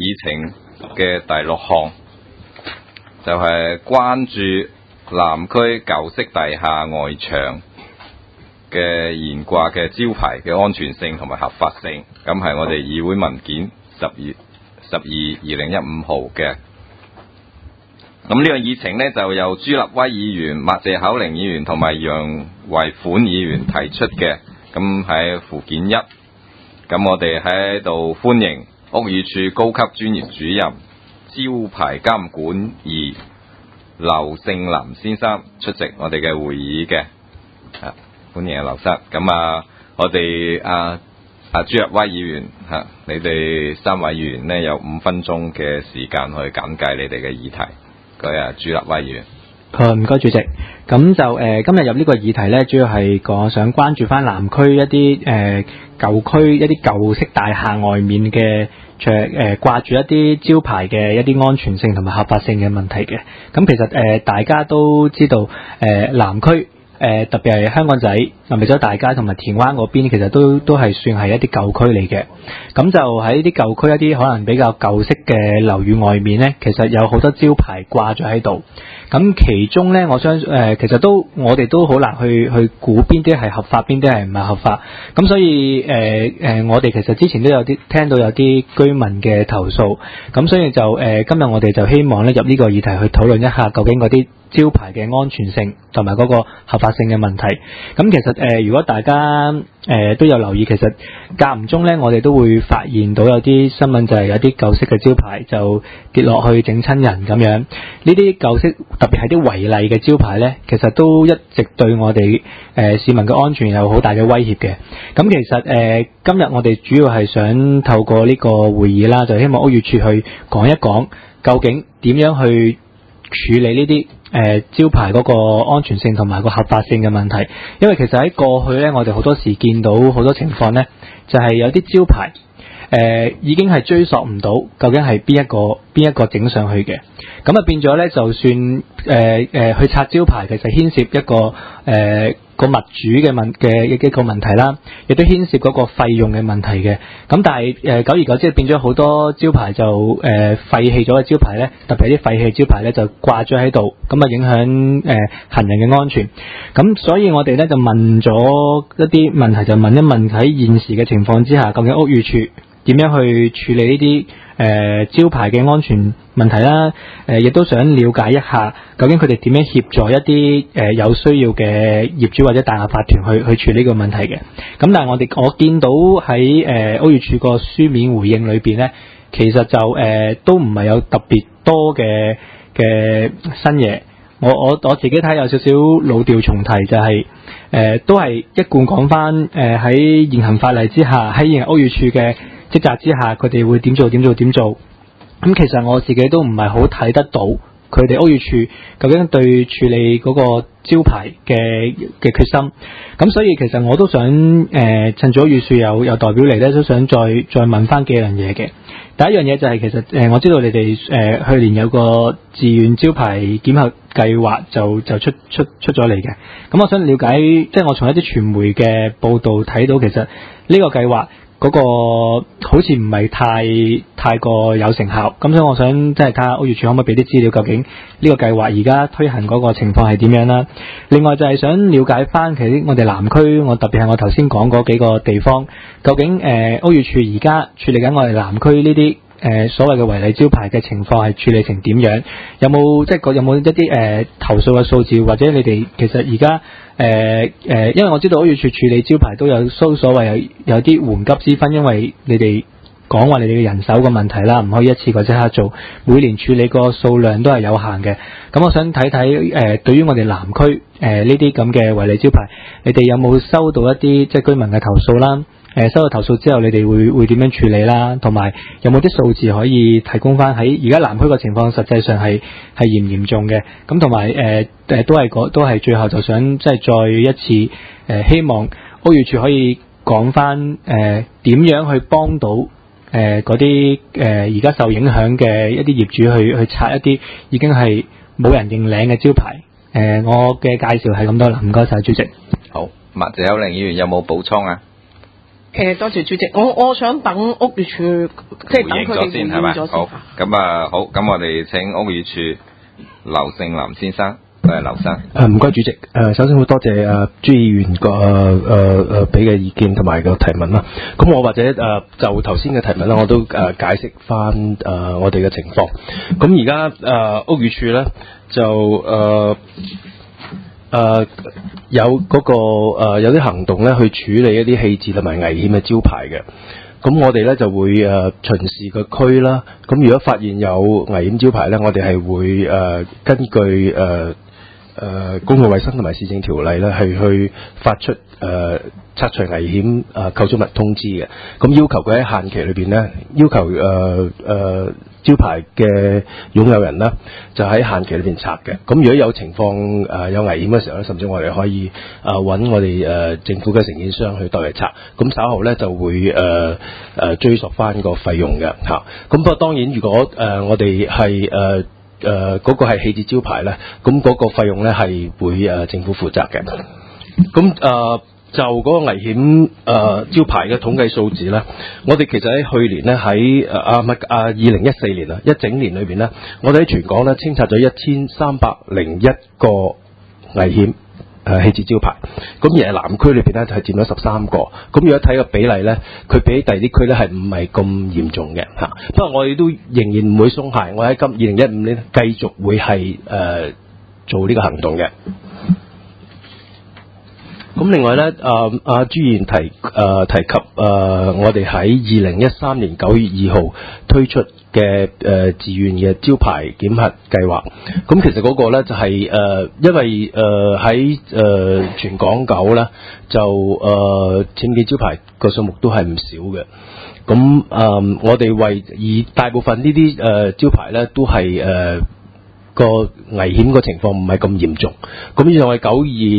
議程嘅第6項，就係關注南區舊式大廈外牆嘅懸掛嘅招牌嘅安全性同埋合法性。咁係我哋議會文件10/12/2015號嘅。咁呢個議程呢，就由朱立威議員、麥謝口寧議員同埋楊維款議員提出嘅。咁喺附件1，咁我哋喺度歡迎屋宇署高級專業主任、招牌監管2劉勝林先生出席我哋嘅會議嘅。歡迎劉生。咁我哋朱立威議員你哋3位議員呢，有5分鐘嘅時間去簡介你哋嘅議題。佢朱立威議員。 唔該主席。咁就今日入呢個議題呢，主要係想關注翻南區一啲舊區一啲舊式大廈外面嘅掛住一啲招牌嘅一啲安全性同埋合法性嘅問題嘅。咁其實大家都知道南區特別係香港仔、南美洲大街同埋田灣嗰邊，其實都係算係一啲舊區嚟嘅。咁就喺啲舊區一啲可能比較舊式嘅樓宇外面呢，其實有好多招牌掛咗喺度。咁其中呢，我相信其實我哋都好難去估邊啲係合法，邊啲係唔係合法。咁所以我哋其實之前都有啲聽到有啲居民嘅投訴。咁所以就今日我哋就希望咧入呢個議題去討論一下，究竟嗰啲招牌嘅安全性同埋嗰個合法性嘅問題。咁其實如果大家都有留意，其實間唔中咧，我哋都會發現到有啲新聞就係有啲舊式嘅招牌就跌落去整親人咁樣。呢啲舊式特別係啲違例嘅招牌咧，其實都一直對我哋市民嘅安全有好大嘅威脅嘅。咁其實今日我哋主要係想透過呢個會議啦，就希望屋宇署去講一講究竟點樣去處理呢啲招牌嗰個安全性同埋個合法性嘅問題。因為其實喺過去咧，我哋好多時見到好多情況咧，就係有啲招牌已經係追溯唔到究竟係邊一個整上去嘅。咁變咗咧，就算去拆招牌，其實牽涉一個個物主嘅一個問題啦，亦都牽涉嗰個費用嘅問題嘅。咁但係久而久之變咗好多招牌就廢棄咗嘅招牌咧，特別係啲廢棄招牌咧就掛咗喺度，咁影響行人嘅安全。咁所以我哋咧就問咗一啲問題，就問一問喺現時嘅情況之下，究竟屋宇署點樣去處理呢啲招牌嘅安全問題啦？亦都想了解一下，究竟佢哋點樣協助一啲有需要嘅業主或者大廈法團去處理呢個問題嘅。咁但係我見到喺屋宇署個書面回應裏邊咧，其實就都唔係有特別多嘅新嘢。我自己睇有少少老調重提，就係都係一貫講翻喺現行法例之下，喺現行屋宇署嘅職責之下，佢哋會點做。咁其實我自己都唔係好睇得到佢哋屋宇署究竟對處理嗰個招牌嘅決心。咁所以其實我都想趁住屋宇署有代表嚟咧，都想再問翻幾樣嘢嘅。第一樣嘢就係其實我知道你哋去年有個自願招牌檢核計劃就出咗嚟嘅。咁我想了解，即係我從一啲傳媒嘅報道睇到，其實呢個計劃嗰個好似唔係太過有成效。咁所以我想即係睇下屋宇署可唔可以俾啲資料，究竟呢個計劃而家推行嗰個情況係點樣啦。另外就係想了解翻其實我哋南區，我特別係我頭先講嗰幾個地方，究竟屋宇署而家處理緊我哋南區呢啲所謂嘅違例招牌嘅情況係處理成點樣？有冇一啲投訴嘅數字，或者你哋其實而家因為我知道屋宇署處理招牌都有所謂有啲緩急之分，因為你哋講話你哋嘅人手嘅問題啦，唔可以一次過即刻做，每年處理個數量都係有限嘅。咁我想睇睇對於我哋南區呢啲咁嘅違例招牌，你哋有冇收到一啲即係居民嘅投訴啦？收到投訴之後，你哋會點樣處理啦？同埋有冇啲數字可以提供翻喺而家南區嘅情況，實際上係嚴唔嚴重嘅？咁同埋都係最後就想即係再一次希望屋宇署可以講翻點樣去幫到嗰啲而家受影響嘅一啲業主去拆一啲已經係冇人認領嘅招牌。我嘅介紹係咁多啦，唔該晒主席。 好，麥謝口寧議員有冇補充啊？ 多謝主席，我想等屋宇署即係等佢哋回應咗先係咪？ 咗好，咁啊好，咁我哋請屋宇署劉勝林先生，劉生。 唔該主席，首先好多謝朱議員個俾嘅意見同埋個提問啦。咁我或者就頭先嘅提問啦，我都解釋翻我哋嘅情況。咁而家屋宇署咧就有嗰個有啲行動咧去處理一啲棄置同埋危險嘅招牌嘅。咁我哋咧就會巡視個區啦。咁如果發現有危險招牌咧，我哋係會根據公共衛生同埋市政條例咧，係去發出拆除危險構築物通知嘅。咁要求佢喺限期裏邊咧，要求招牌嘅擁有人咧，就喺限期裏邊拆嘅。咁如果有情況有危險嘅時候咧，甚至我哋可以揾我哋政府嘅承建商去代為拆。咁稍後咧就會追溯翻個費用嘅嚇。咁不過當然，如果我哋係嗰個係棄置招牌咧，咁嗰個費用咧係會政府負責嘅。咁就嗰個危險招牌嘅統計數字咧，我哋其實喺去年咧喺2014年啊，一整年裏邊咧，我哋喺全港咧清拆咗1301個危險棄置招牌，咁而係南區裏邊咧就係佔咗13個。咁如果睇個比例咧，佢比第二啲區咧係唔係咁嚴重嘅嚇。不過我哋都仍然唔會鬆懈，我喺今2015年繼續會係做呢個行動嘅。咁另外咧，朱議員提及我哋喺2013年9月2號推出嘅自願嘅招牌檢核計劃。咁其實嗰個咧就係因為喺全港九咧就僭建招牌個數目都係唔少嘅。咁我哋而大部分呢啲招牌咧都係個危險個情況唔係咁嚴重，咁於是我哋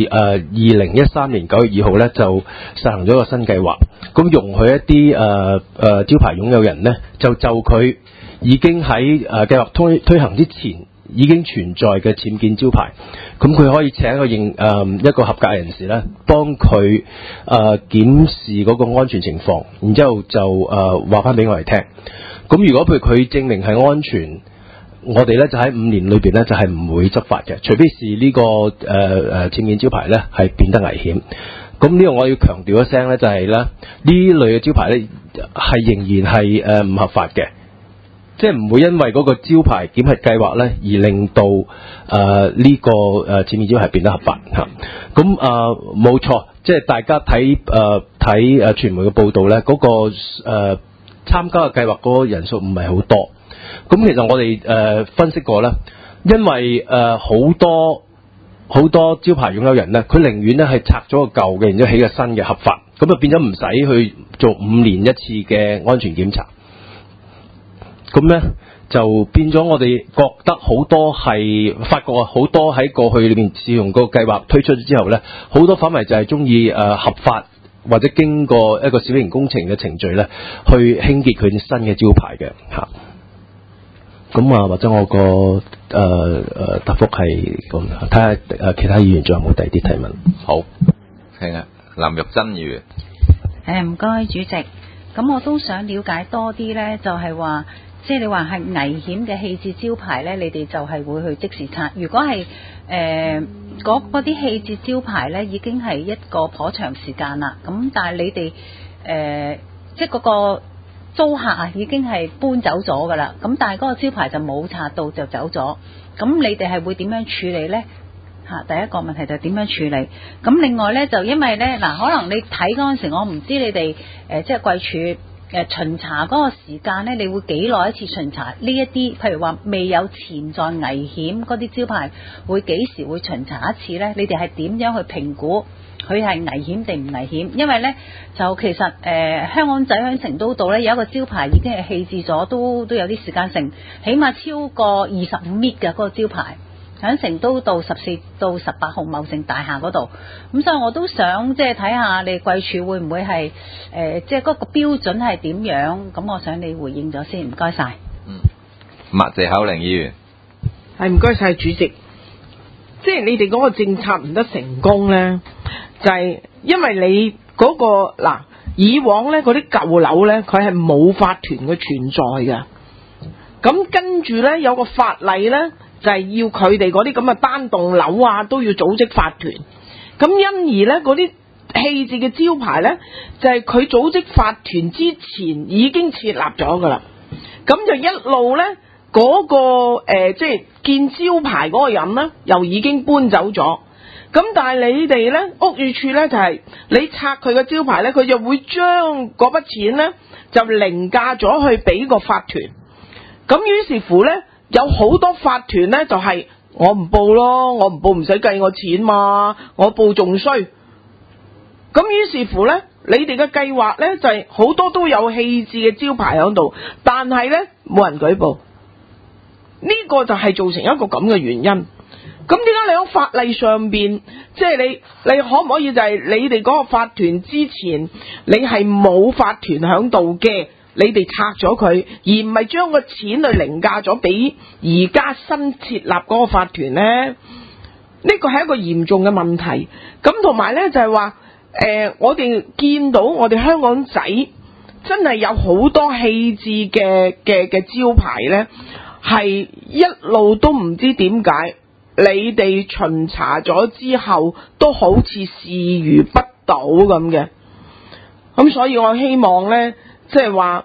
2013年9月2號咧就實行咗個新計劃，咁容許一啲招牌擁有人咧就佢已經喺計劃推行之前已經存在嘅僭建招牌，咁佢可以請一個合格人士咧幫佢檢視嗰個安全情況，然之後就話翻俾我哋聽。咁如果譬如佢證明係安全，我哋咧就喺5年裏邊咧就係唔會執法嘅，除非是呢個僭建招牌咧係變得危險。咁呢個我要強調一聲咧，就係咧呢類嘅招牌咧係仍然係唔合法嘅，即係唔會因為嗰個招牌檢核計劃咧而令到呢個僭建招牌變得合法嚇。咁冇錯，即係大家睇傳媒嘅報道咧，嗰個參加嘅計劃嗰個人數唔係好多。咁其實我哋分析過啦，因為好多招牌擁有人咧，佢寧願咧係拆咗個舊嘅，然之後起個新嘅合法，咁就變咗唔使去做5年一次嘅安全檢查。咁咧就變咗我哋覺得發覺好多喺過去裏面試用個計劃推出之後咧，好多反為就係中意合法或者經過一個小型工程嘅程序咧，去興建佢啲新嘅招牌嘅嚇。咁或者我個答覆係咁，睇下其他議員仲有冇第二啲提問。好， 係啊，林玉珍議員。 唔該主席，咁我都想了解多啲咧，就係話，即係你話係危險嘅棄置招牌咧，你哋就係會去即時拆。如果係嗰啲棄置招牌咧，已經係一個頗長時間啦。咁但係你哋即係嗰個租客啊，已經係搬走咗噶啦，咁但係嗰個招牌就冇拆到就走咗，咁你哋係會點樣處理呢？第一個問題就係點樣處理？咁另外呢，就因為呢，可能你睇嗰陣時，我唔知你哋即係貴署巡查嗰個時間呢，你會幾耐一次巡查呢一啲？譬如話未有潛在危險嗰啲招牌，會幾時會巡查一次呢？你哋係點樣去評估佢係危險定唔危險？因為咧就其實香港仔喺成都道咧有一個招牌已經係棄置咗，都有啲時間性，起碼超過25米嘅嗰個招牌喺成都道14到18號茂盛大廈嗰度。咁所以我都想即係睇下你貴署會唔會係即係嗰個標準係點樣？咁我想你回應咗先，唔該晒。 麥謝口令議員。 係，唔該晒主席。即係你哋嗰個政策唔得成功咧，就係因為你嗰個以往咧嗰啲舊樓咧，佢係冇法團嘅存在嘅。咁跟住咧有個法例咧，就係要佢哋嗰啲咁嘅單棟樓啊，都要組織法團。咁因而咧嗰啲棄置嘅招牌咧，就係佢組織法團之前已經設立咗噶啦。咁就一路咧嗰個即係建招牌嗰個人咧，又已經搬走咗。咁但係你哋咧屋宇署咧就係你拆佢嘅招牌咧，佢就會將嗰筆錢咧就凌駕咗去俾個法團。咁於是乎咧，有好多法團咧就係我唔報咯，我唔報唔使計我錢嘛，我報仲衰。咁於是乎咧，你哋嘅計劃咧就係好多都有棄置嘅招牌喺度，但係咧冇人舉報。呢個就係造成一個咁嘅原因。咁點解你喺法例上邊，即係你可唔可以就係你哋嗰個法團之前，你係冇法團喺度嘅，你哋拆咗佢，而唔係將個錢去凌駕咗俾而家新設立嗰個法團呢？呢個係一個嚴重嘅問題。咁同埋呢，就係話，我哋見到我哋香港仔真係有好多棄置嘅招牌呢，係一路都唔知點解。你哋巡查咗之後，都好似視如不睹咁嘅。咁所以我希望呢，即係話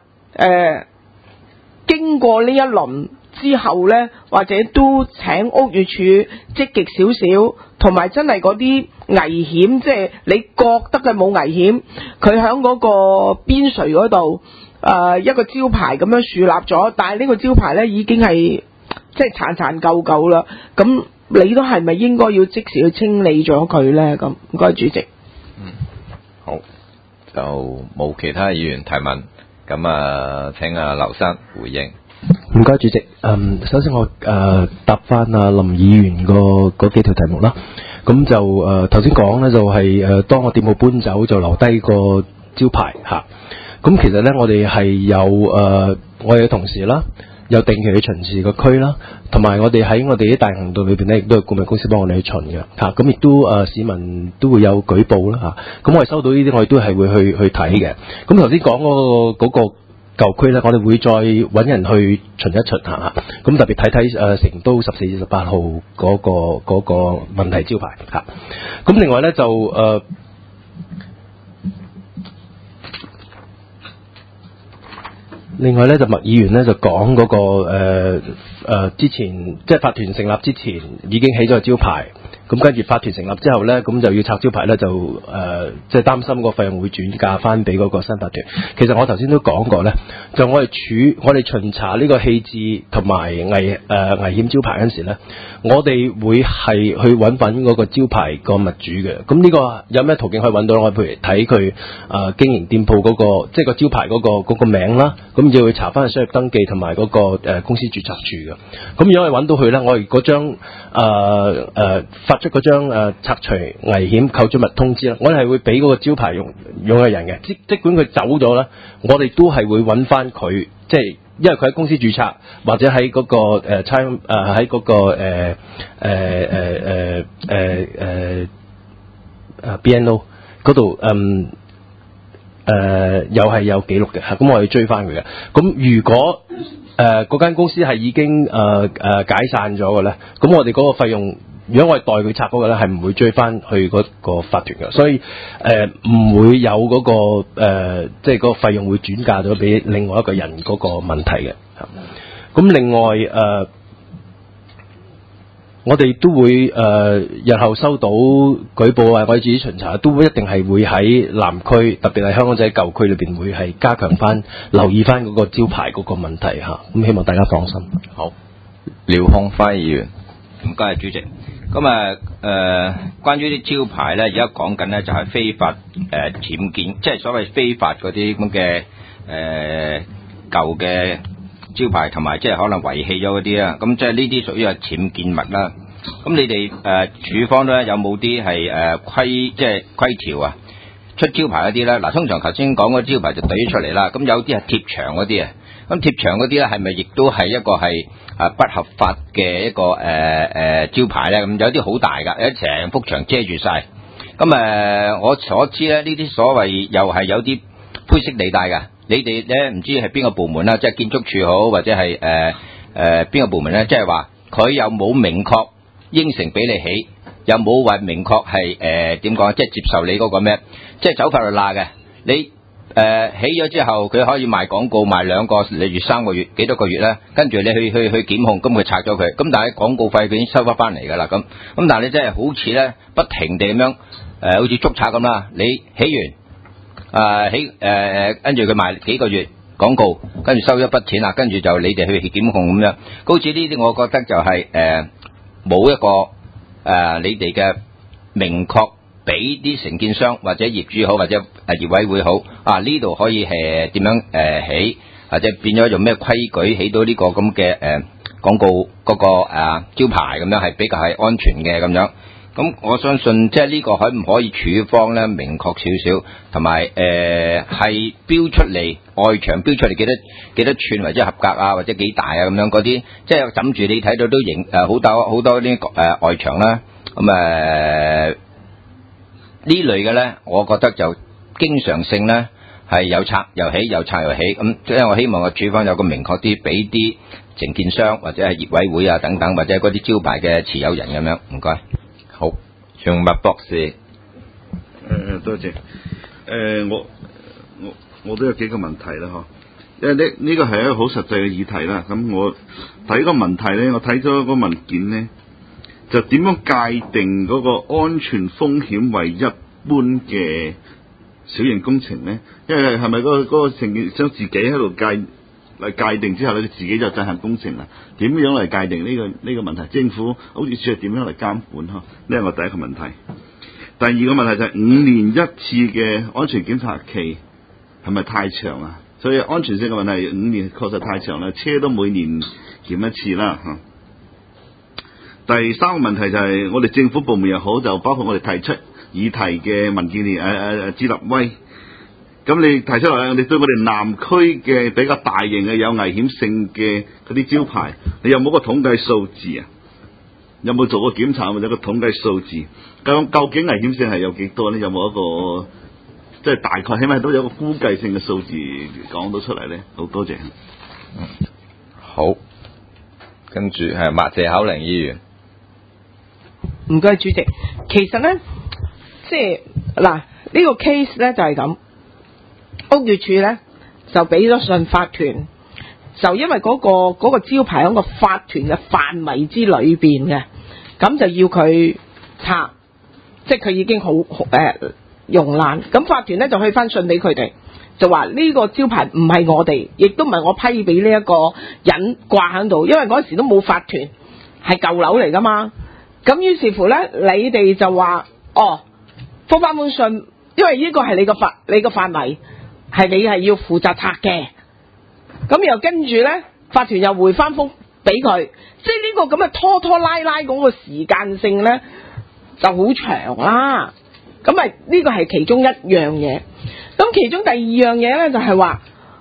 經過呢一輪之後呢，或者都請屋宇署積極少少，同埋真係嗰啲危險，即係你覺得佢冇危險，佢喺嗰個邊陲嗰度一個招牌咁樣樹立咗，但係呢個招牌呢已經係即係殘殘舊舊啦。咁你都係咪應該要即時去清理咗佢呢？咁唔該，主席。 好，就冇其他議員提問，咁請劉生回應。 唔該，主席。首先我答翻林議員嗰幾條題目啦。咁就頭先講呢，就係當個店鋪搬走就留低個招牌嚇。咁其實呢，我哋係有我哋嘅同事啦。有定期去巡視個區啦，同埋我哋喺我哋啲大行動裏邊咧，亦都有顧問公司幫我哋去巡嘅嚇。咁亦都市民都會有舉報啦嚇。咁我哋收到呢啲，我哋都係會去睇嘅。咁頭先講嗰個舊區咧，我哋會再揾人去巡一巡嚇。咁特別睇成都14至18號嗰個問題招牌嚇。咁另外咧就另外咧就麥議員咧就講嗰個之前即係法團成立之前已經起咗個招牌，咁跟住法團成立之後咧，咁就要拆招牌咧，就即係擔心個費用會轉嫁翻俾嗰個新法團。其實我頭先都講過咧，就我哋巡查呢個棄置同埋危險招牌嗰陣時咧，我哋會係去揾緊嗰個招牌個物主嘅。咁呢個有咩途徑可以揾到？我譬如睇佢經營店鋪嗰個即係個招牌嗰個名啦，咁要去查翻商業登記同埋嗰個公司註冊處嘅。咁如果我揾到佢咧，我哋嗰張發出嗰張拆除危險構築物通知啦，我哋係會俾嗰個招牌擁有人嘅，即管佢走咗咧，我哋都係會揾翻佢，即係因為佢喺公司註冊或者喺嗰個喺嗰個BNO 嗰度又係有記錄嘅，咁我哋追翻佢嘅。咁如果嗰間公司係已經解散咗嘅咧，咁我哋嗰個費用，如果我哋代佢拆嗰個咧，係唔會追翻去嗰個法團嘅，所以唔會有嗰個即係嗰個費用會轉嫁咗俾另外一個人嗰個問題嘅。咁另外我哋都會日後收到舉報啊，我哋自己巡查都一定係會喺南區，特別係香港仔舊區裏邊會係加強翻留意翻嗰個招牌嗰個問題嚇。咁希望大家放心。 好，廖康輝議員，唔該，主席。咁關於啲招牌咧，而家講緊咧就係非法僭建，即係所謂非法嗰啲咁嘅舊嘅招牌，同埋即係可能遺棄咗嗰啲啊。咁即係呢啲屬於係僭建物啦。咁你哋署方咧有冇啲係規條啊？出招牌嗰啲咧，嗱通常頭先講嗰招牌就懟咗出嚟啦。咁有啲係貼牆嗰啲啊。咁貼牆嗰啲咧係咪亦都係一個係不合法嘅一個招牌咧？咁有啲好大㗎，有成幅牆遮住晒。咁我所知咧，呢啲所謂又係有啲灰色地帶㗎。你哋咧唔知係邊個部門啦，即係建築署好，或者係邊個部門咧，即係話佢又冇明確應承俾你起，又冇話明確係點講，即係接受你嗰個咩，即係走法律罅嘅。你起咗之後，佢可以賣廣告賣2個月、3個月、幾多個月咧，跟住你去檢控，咁佢拆咗佢，咁但係廣告費佢已經收翻嚟㗎啦，咁但係你真係好似咧不停地咁樣好似捉賊咁啦，你起完跟住佢賣幾個月廣告，跟住收一筆錢啦，跟住就你哋去檢控咁樣，好似呢啲我覺得就係冇一個你哋嘅明確俾啲承建商或者業主好或者業委會好呢度可以係點樣起，或者變咗用咩規矩起到呢個咁嘅廣告嗰個招牌咁樣係比較係安全嘅咁樣。咁我相信即係呢個可唔可以處方咧明確少少，同埋係標出嚟外牆標出嚟幾多寸或者合格啊，或者幾大啊咁樣嗰啲，即係枕住你睇到都好多呢外牆啦。咁呢類嘅咧，我覺得就經常性咧係有拆又起，有拆又起。咁即係我希望個處方有個明確啲，俾啲承建商或者係業委會啊等等，或者嗰啲招牌嘅持有人咁樣。唔該。好，楊麥博士。 多謝。我都有幾個問題啦，因為呢個係一個好實際嘅議題啦。咁我睇個問題咧，我睇咗個文件咧，就點樣界定嗰個安全風險為一般嘅小型工程咧？因為係咪嗰個承建商自己喺度界定之後咧，佢自己就進行工程啦？點樣嚟界定呢個問題？政府好似係點樣嚟監管？呢係我第一個問題。第二個問題就係5年一次嘅安全檢查期係咪太長啊？所以安全性嘅問題5年確實太長啦，車都每年檢一次啦。第三個問題就係我哋政府部門又好，就包括我哋提出議題嘅民建聯朱立威。咁你提出嚟，你對我哋南區嘅比較大型嘅有危險性嘅嗰啲招牌，你有冇個統計數字啊？有冇做過檢查或者個統計數字？究竟危險性係有幾多呢？有冇一個即係大概，起碼都有個估計性嘅數字講到出嚟呢？好多謝。 好，跟住係麥謝口玲議員。 唔該，主席。其實呢，即係嗱，呢個 case 呢就係咁。屋宇署咧就俾咗信法團，就因為嗰個招牌喺個法團嘅範圍之裏邊嘅，咁就要佢拆，即係佢已經好用爛。咁法團咧就去翻信俾佢哋，就話呢個招牌唔係我哋，亦都唔係我批俾呢一個人掛喺度，因為嗰時都冇法團，係舊樓嚟噶嘛。咁於是乎咧，你哋就話覆翻本信，因為呢個係你個範圍。係你係要負責拆嘅，咁又跟住咧，法團又回翻覆俾佢，即係呢個咁嘅拖拉嗰個時間性咧就好長啦。咁咪呢個係其中一樣嘢。咁其中第二樣嘢咧就係話，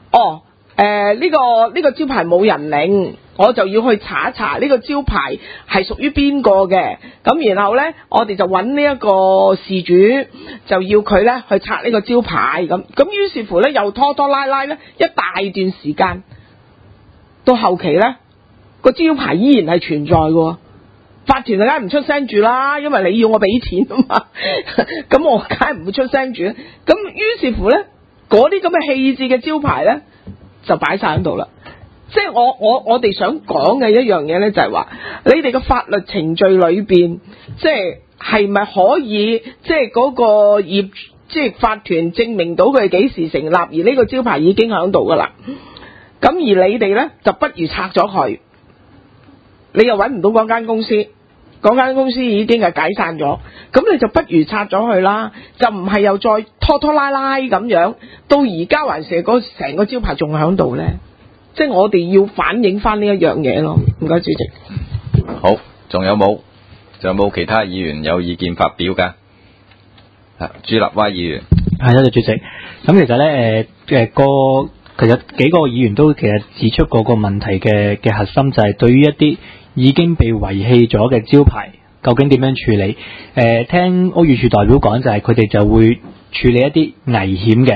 呢個招牌冇人領，我就要去查一查呢個招牌係屬於邊個嘅。咁然後咧，我哋就揾呢一個事主，就要佢咧去拆呢個招牌。咁於是乎咧，又拖拉咧一大段時間，到後期咧個招牌依然係存在嘅。法團就梗係唔出聲住啦，因為你要我俾錢啊嘛，咁我梗係唔會出聲住。咁於是乎咧，嗰啲咁嘅棄置嘅招牌咧就擺晒喺度啦。即係我哋想講嘅一樣嘢咧，就係話你哋嘅法律程序裏邊，即係咪可以即係嗰個業即係法團證明到佢幾時成立，而呢個招牌已經喺度噶啦。咁而你哋咧就不如拆咗佢。你又揾唔到嗰間公司，嗰間公司已經係解散咗，咁你就不如拆咗佢啦，就唔係又再拖拉咁樣，到而家還是成個招牌仲喺度咧，即係我哋要反映翻呢一樣嘢咯。唔該，主席。 好，仲有冇其他議員有意見發表㗎？朱立威議員。 係，多謝主席。咁其實咧，其實幾個議員都其實指出過個問題嘅核心就係對於一啲已經被遺棄咗嘅招牌，究竟點樣處理？聽屋宇署代表講就係佢哋就會處理一啲危險嘅，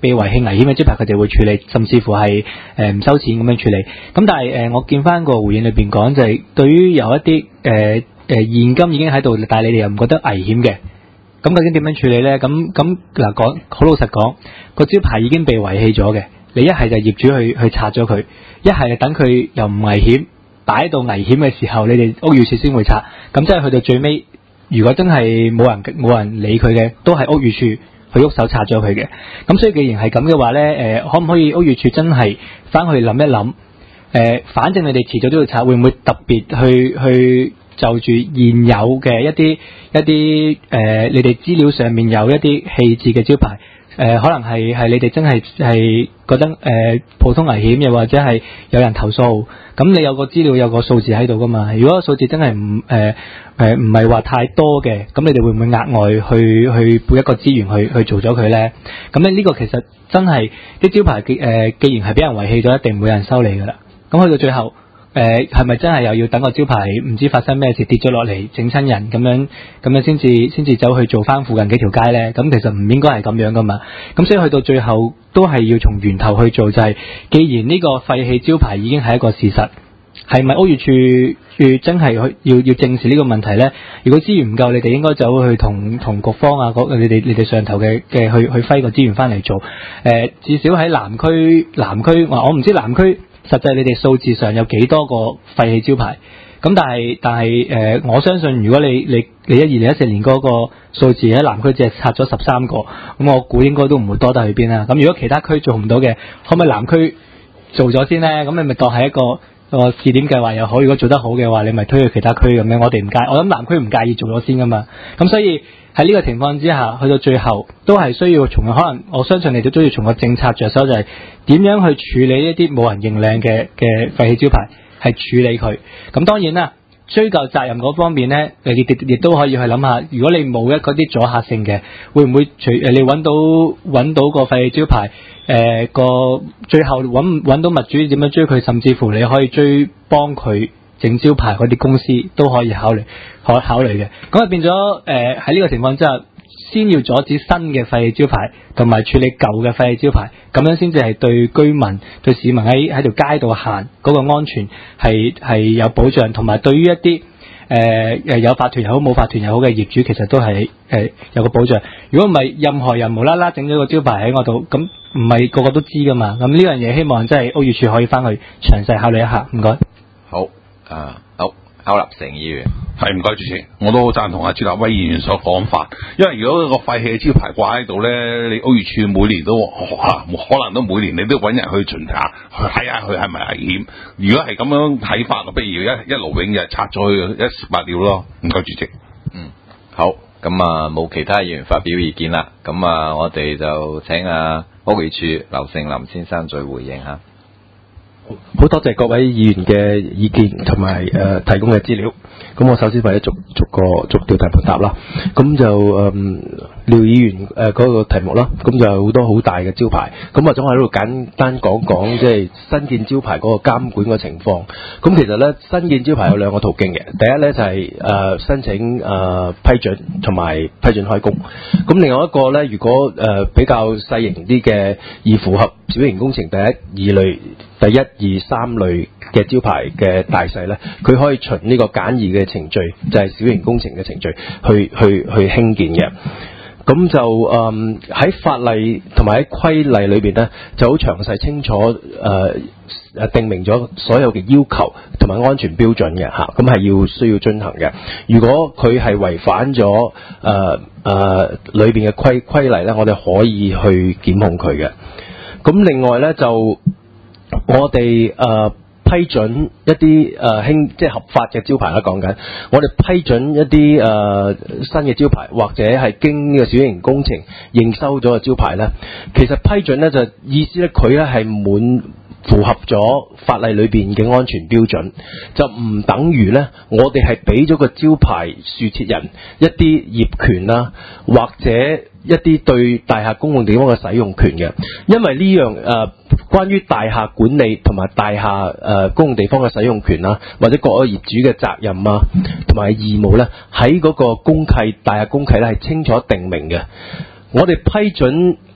被遺棄危險嘅招牌，佢哋會處理，甚至乎係唔收錢咁樣處理。咁但係我見翻個回應裏邊講就係、對於有一啲現金已經喺度，但係你哋又唔覺得危險嘅，咁究竟點樣處理咧？咁嗱講好老實講，個招牌已經被遺棄咗嘅，你一係就業主去拆咗佢，一係就等佢又唔危險，擺到危險嘅時候，你哋屋宇署先會拆。咁即係去到最尾，如果真係冇人理佢嘅，都係屋宇署去喐手拆咗佢嘅。咁所以既然係咁嘅話咧，可唔可以屋宇署真係翻去諗一諗？反正你哋遲早都要拆，會唔會特別去就住現有嘅一啲你哋資料上面有一啲棄置嘅招牌？可能係你哋真係覺得普通危險，又或者係有人投訴，咁你有個資料有個數字喺度噶嘛？如果個數字真係唔係話太多嘅，咁你哋會唔會額外去撥一個資源去做咗佢咧？咁咧呢個其實真係啲招牌既然係俾人遺棄咗，一定唔會有人修理噶啦。咁去到最後係咪真係又要等個招牌唔知發生咩事跌咗落嚟整親人咁樣先至走去做翻附近幾條街咧？咁其實唔應該係咁樣噶嘛。咁所以去到最後都係要從源頭去做，就係既然呢個廢棄招牌已經係一個事實，係咪屋宇署真係要正視呢個問題咧？如果資源唔夠，你哋應該走去同局方啊，你哋上頭嘅去揮個資源翻嚟做。至少喺南區，我唔知南區實際你哋數字上有幾多個廢棄招牌？咁但係我相信如果你2014年嗰個數字喺南區只係拆咗13個，咁我估應該都唔會多得去邊啦。咁如果其他區做唔到嘅，可唔可以南區做咗先咧？咁你咪當係一個試點計劃又好，如果做得好嘅話，你咪推去其他區咁樣。我諗南區唔介意做咗先噶嘛。咁所以喺呢個情況之下，去到最後都係需要可能我相信你哋都要從個政策着手，就係點樣去處理一啲冇人認領嘅廢棄招牌，係處理佢。咁當然啦，追究責任嗰方面咧，亦都可以去諗下，如果你冇嗰啲阻嚇性嘅，會唔會你揾到個廢棄招牌？最後揾到物主點樣追佢，甚至乎你可以幫佢整招牌嗰啲公司都可以考慮嘅。咁啊變咗喺呢個情況之下，先要阻止新嘅廢棄招牌，同埋處理舊嘅廢棄招牌，咁樣先至係對居民、對市民喺條街度行嗰個安全係有保障，同埋對於一啲有法團又好冇法團又好嘅業主，其實都係有個保障。如果唔係任何人無啦啦整咗個招牌喺我度，咁唔係個個都知噶嘛。咁呢樣嘢希望真係屋宇署可以翻去詳細考慮一下。唔該。 好，歐立成議員。 係，唔該主席，我都好贊同阿朱立威議員所講法，因為如果個廢棄嘅招牌掛喺度咧，你屋宇署每年都可能都每年你都揾人去巡查，去睇下佢係咪危險。如果係咁樣睇法，不如一勞永逸拆咗佢，一石百了咯。唔該主席。 好，咁冇其他議員發表意見啦，咁我哋就請屋宇署劉盛林先生再回應下。 好多謝各位議員嘅意見同埋提供嘅資料。咁我首先為咗逐條題目答啦。咁就廖議員嗰個題目啦。咁就有好多好大嘅招牌。咁我想喺度簡單講即係新建招牌嗰個監管嘅情況。咁其實咧，新建招牌有兩個途徑嘅。第一咧就係申請批准同埋批准開工。咁另外一個咧，如果比較細型啲嘅，而符合小型工程第一二三類嘅招牌嘅大細咧，佢可以循呢個簡易嘅程序，就係小型工程嘅程序去興建嘅。咁就喺法例同埋喺規例裏邊咧，就好詳細清楚定明咗所有嘅要求同埋安全標準嘅嚇，咁係需要遵行嘅。如果佢係違反咗裏邊嘅規例咧，我哋可以去檢控佢嘅。咁另外咧就我哋批准一啲即係合法嘅招牌啦，講緊我哋批准一啲新嘅招牌，或者係經呢個小型工程認收咗嘅招牌咧，其實批准咧就意思咧，佢咧係符合咗法例裏邊嘅安全標準，就唔等於咧我哋係俾咗個招牌豎設人一啲業權啦，或者一啲對大廈公共地方嘅使用權嘅。因為呢樣關於大廈管理同埋大廈公共地方嘅使用權啦，或者各個業主嘅責任啊同埋義務咧，喺嗰個大廈公契咧係清楚定明嘅。我哋批准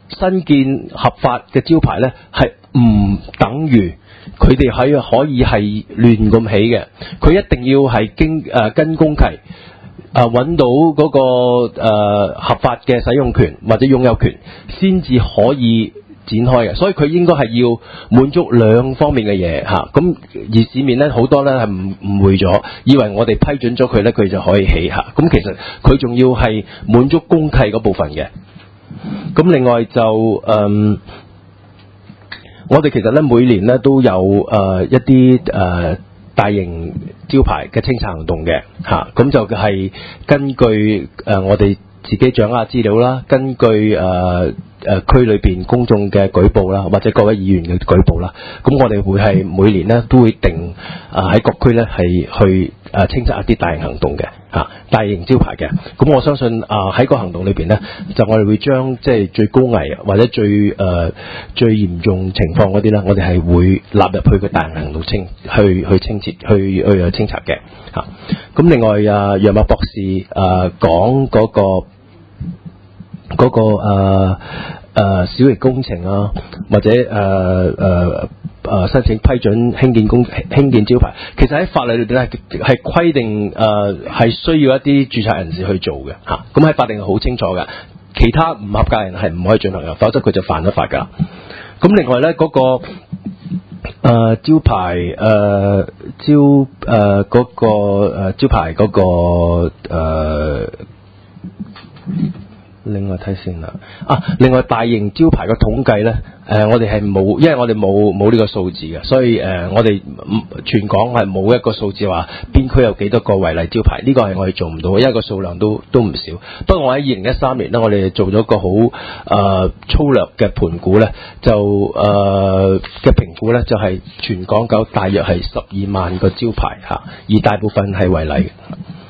新建合法嘅招牌咧，係唔等於佢哋可以係亂咁起嘅，佢一定要係跟公契揾到嗰個合法嘅使用權或者擁有權，先至可以展開嘅。所以佢應該係要滿足兩方面嘅嘢嚇。咁而市面咧好多咧係誤會咗，以為我哋批准咗佢咧，佢就可以起嚇。咁其實佢仲要係滿足公契嗰部分嘅。咁另外就我哋其實咧每年咧都有一啲大型招牌嘅清拆行動嘅嚇，咁就係根據我哋自己掌握資料啦，根據區裏邊公眾嘅舉報啦，或者各位議員嘅舉報啦，咁我哋會係每年咧都會定喺各區咧係去清拆一啲大型行動嘅嚇，大型招牌嘅。咁我相信喺個行動裏邊咧，就我哋會將即係最高危或者最嚴重情況嗰啲咧，我哋係會納入去個大型行動去清拆嘅嚇。咁另外楊默博士講嗰個小型工程啊，或者申請批准興建招牌，其實喺法例裏邊咧係規定係需要一啲註冊人士去做嘅嚇。咁喺法定係好清楚嘅，其他唔合格人係唔可以進行嘅，否則佢就犯咗法㗎。咁另外咧嗰個招牌招牌嗰個另外睇先啦。另外大型招牌嘅統計咧，我哋係冇，因為我哋冇呢個數字嘅，所以我哋全港係冇一個數字話邊區有幾多個違例招牌，呢個係我哋做唔到，因為個數量都唔少。不過我喺2013年咧，我哋做咗個好粗略嘅盤估咧，就嘅評估咧，就係全港有大約係12萬個招牌嚇，而大部分係違例嘅。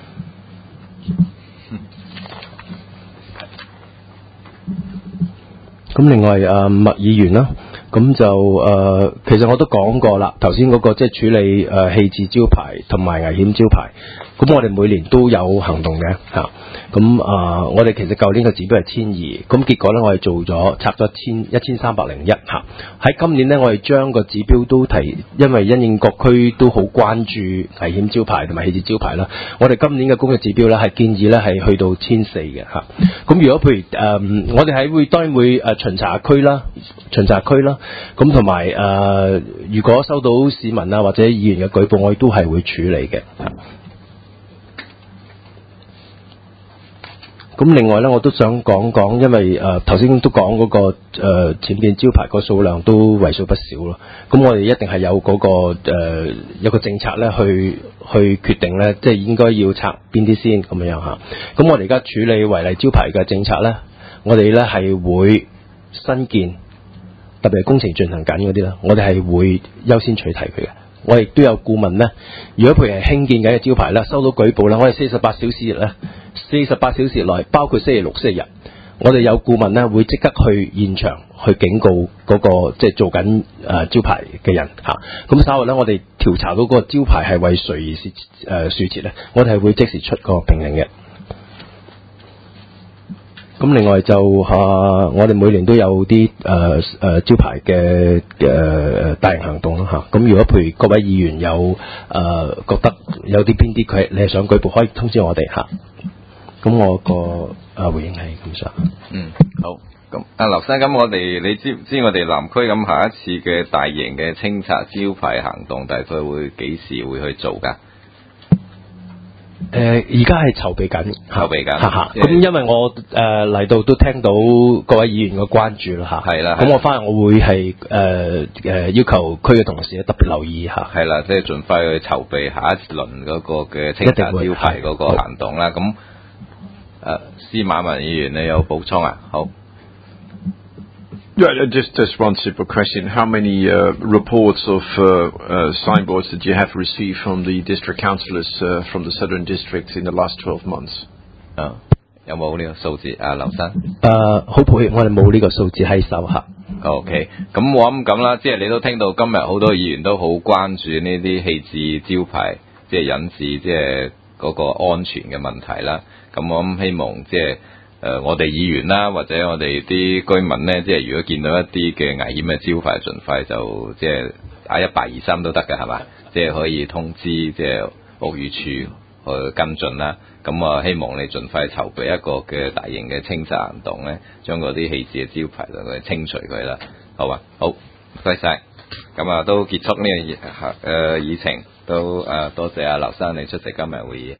咁另外麥議員啦，咁就其實我都講過啦，頭先嗰個即係處理棄置招牌同埋危險招牌，咁我哋每年都有行動嘅嚇。咁我哋其實舊年嘅指標係1200，咁結果咧我哋做咗拆咗1301嚇。喺今年咧我哋將個指標都因為因應各區都好關注危險招牌同埋棄置招牌啦，我哋今年嘅工作指標咧係建議咧係去到1400嘅嚇。咁如果譬如我哋當然會巡查區啦，咁同埋如果收到市民啊或者議員嘅舉報，我哋都係會處理嘅。咁另外咧，我都想講，因為頭先都講嗰個僭建招牌個數量都為數不少咯。咁我哋一定係有嗰個有個政策咧，去決定咧，即係應該要拆邊啲先咁樣嚇。咁我哋而家處理違例招牌嘅政策咧，我哋咧係會新建，特別係工程進行緊嗰啲咧，我哋係會優先取締佢嘅。我亦都有顧問咧，如果譬如係興建緊嘅招牌咧，收到舉報咧，我哋48小時內，包括星期六、星期日，我哋有顧問咧會即刻去現場去警告嗰個即係做緊招牌嘅人嚇。咁稍後咧，我哋調查到嗰個招牌係為誰而豎設咧，我哋係會即時出個命令嘅。咁另外就我哋每年都有啲招牌嘅大型行動啦嚇。咁如果譬如各位議員有覺得有啲邊啲你係想舉報，可以通知我哋嚇。咁我個回應係咁上。 好。咁劉生，咁你知唔知我哋南區咁下一次嘅大型嘅清拆招牌行動，大概會幾時會去做㗎？ 而家係籌備緊，咁因為我嚟到都聽到各位議員嘅關注啦嚇，係啦，咁我翻嚟我會係要求區嘅同事特別留意下， 係啦，即係盡快去籌備下一輪嗰個嘅清拆招牌嗰個行動啦。咁司馬文議員你有補充啊？好。 Yeah, just one simple question. How many reports of signboards did you have received from the district councillors from the southern districts in the last 12 months? 有冇呢個數字啊，劉生？ 好抱歉，我哋冇呢個數字喺手下。 OK， 咁我諗咁啦，即係你都聽到今日好多議員都好關注呢啲棄置招牌，即係引致即係嗰個安全嘅問題啦。咁我諗希望即係我哋議員啦，或者我哋啲居民咧，即係如果見到一啲嘅危險嘅招牌，盡快就即係打1823都得嘅，係嘛？即係可以通知即係屋宇署去跟進啦。咁啊，希望你盡快籌備一個嘅大型嘅清拆行動咧，將嗰啲棄置嘅招牌就去清除佢啦。好嘛？好，唔該晒。咁啊，都結束呢個議程，都多謝阿劉生你出席今日會議。